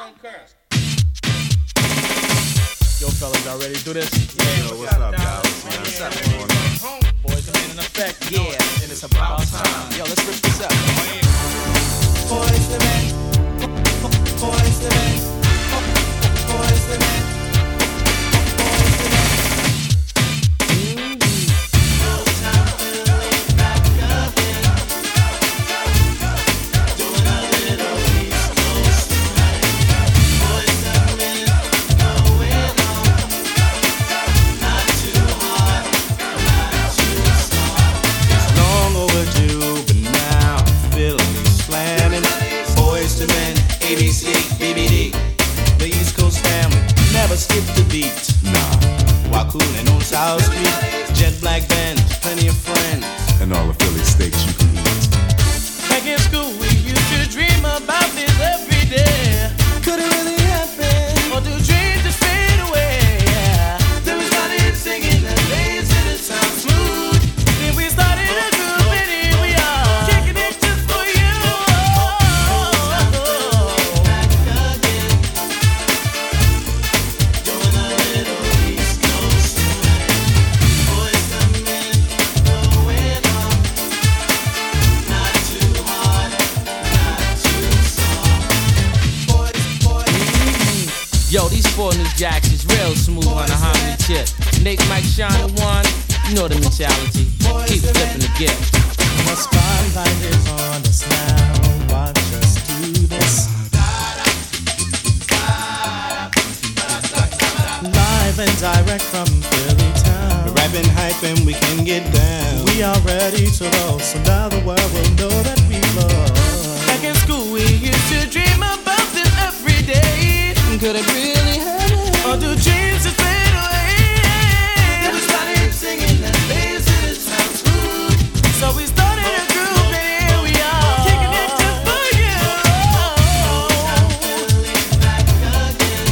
Yo, fellas, y'all ready to do this? Yeah, yo, what's up, guys? What's up, man? Boys, come in effect. Yeah, and it's about time. Yo, let's rip this up. Boys the men, boys the men, boys the men. ABC, BBD, the East Coast family never skip the beat. Nah. While cooling on South Street, jet black band, plenty of friends, and all the Philly steaks you can eat. Back in school, we used to dream about this every day. Could it really happen? Or do dreams just fade away? Then we started singing the days and it sounds smooth. Then we started a group and here we are, kicking it just for you. Yo, these four new jacks is real smooth on a harmony tip. Nick, Mike, Sean, and Juan, you know the mentality. Keep flipping the gift. The spotlight is on us now. Watch us do this. Live and direct from Philly town. we're rapping hype and we can get down. We are ready to roll, so now the world will know that we love. Back in school, we used to dream about this every day. Could it really happen? Or do dreams just fade away? Then we started singing the days and it sounds smooth. So we started a group and here we are, kicking it just for you. Back again,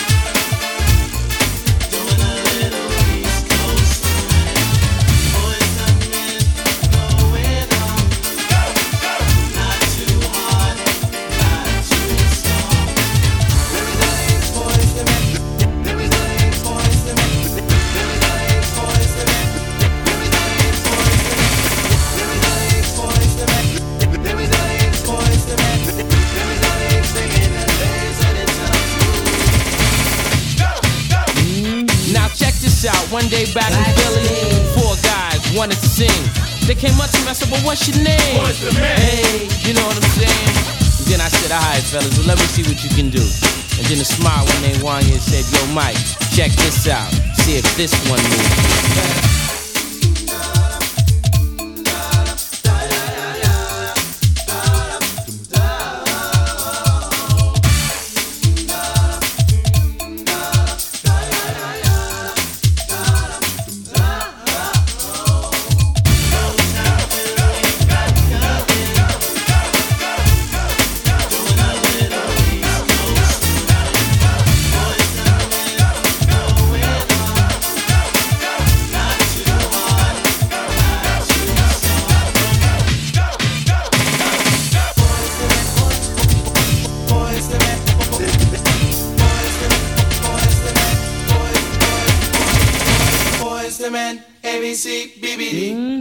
doing a little East Coast swing. Boys and men going on, not too hard, not too soft. Boys the men, there is no boys the men, there is no boys the men, there is no boys the men, there is no boys the men, there is no singing the days and it sounds smooth. Now check this out. One day back in Philly, four guys wanted to sing. They came up to me, I said, well, what's your name? What's the man? Hey, you know what I'm saying? And then I said, all right, fellas, well, let me see what you can do. And then a smile when they won you and said, yo, Mike, check this out. See if this one moves. Boys the men, ABC, BBD.